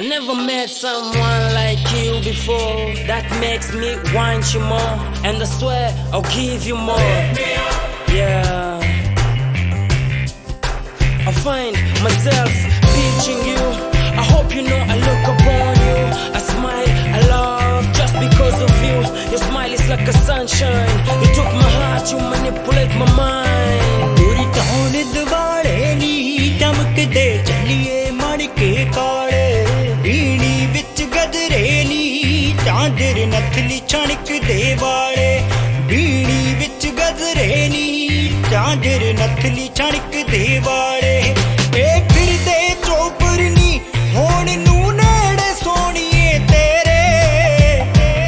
I never met someone like you before that makes me want you more, and I swear I'll give you more. Yeah, I find myself pitching you. I hope you know I look upon you. I smile, I love just because of you. Your smile is like a sunshine. You took my heart, you manipulate my mind. Puri taun dwale ni damkde chaliye manke kaale. Beeni vich gadre ni chander nathli chanikde waale. Beeni vich gadre ni chander nathli chanikde waale. ए फिरदे chopper नी होण नू नेड़े सोणीए तेरे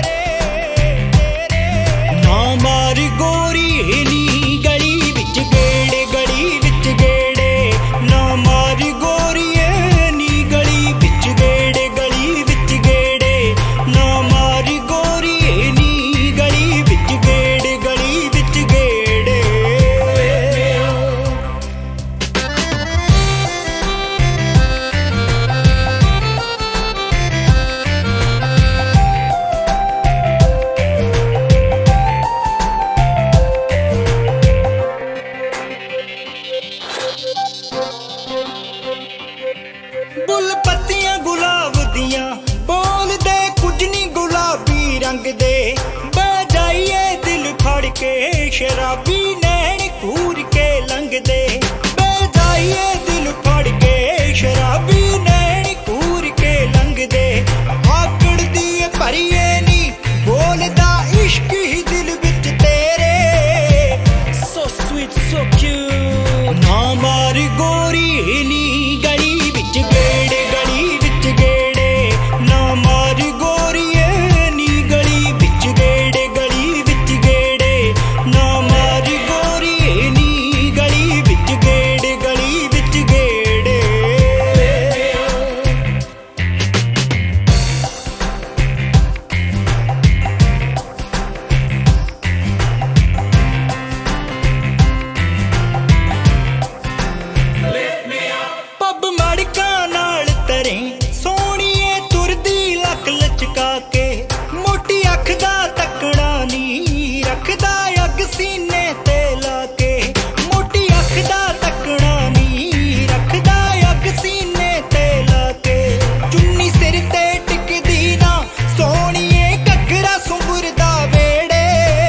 ना मार गोरी नी गली विच गेड़े गली विच गेड़े ना मार गोरी नी गली विच गेड़े गली विच गेड़े ना मार गोरी नी गली विच गेड़े गली विच गेड़े बुल पत्तियां गुलाब दियां बोलदे कुछ नी गुलाबी रंग दे बह जाइए दिल फड़ के शराबी नैन घूर के लंघ दे बह जाइए दिल फड़ के शराबी नैन घूर के लंघ दे आकड़ दी भरिए नी बोलदा इश्क ही दिल विच तेरे So sweet, so cute. ना मार गोरी नी गली विच गेड़े गली विच गेड़े ना मार गोरी नी गली विच गेड़े गली विच गेड़े ना मार गोरी नी गली विच गेड़े गली विच गेड़े पब मड़का नाल तरे सोहणीए तुरदी लक लचका के मोटी अख दा तकड़ा नी रखदा अग सीने ते ला के मोटी अख दा तकड़ा नी रखदा अग सीने ते ला के चुन्नी सिर ते टिकदी ना सोहणीए घग्गरा सुंबरदा वेड़े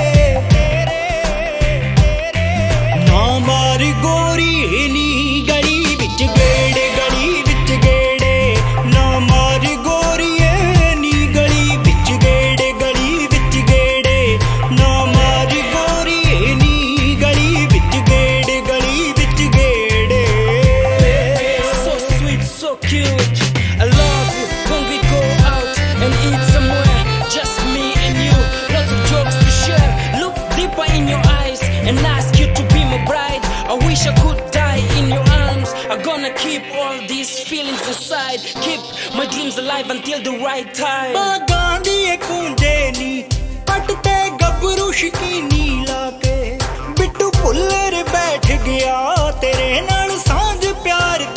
ना मार गोरी नी गली विच गेड़े गली विच गेड़े ना मार गोरी नी गली विच गेड़े गली विच गेड़े ना मार गोरी नी गली विच गेड़े गली विच गेड़े So sweet, so cute. I love you when we go out and eat somewhere. Just me and you. Lots of jokes to share. Look deeper in your eyes and ask you to be my bride. I wish I could die in your arms. I'm gonna keep all these feelings inside. Keep my dreams alive until the right time. बागां दी कूंजे नी पट ते गबरू शकीनी लाके बिट्टू भुल्लर बैठ गया तेरे नाल सांझ प्यार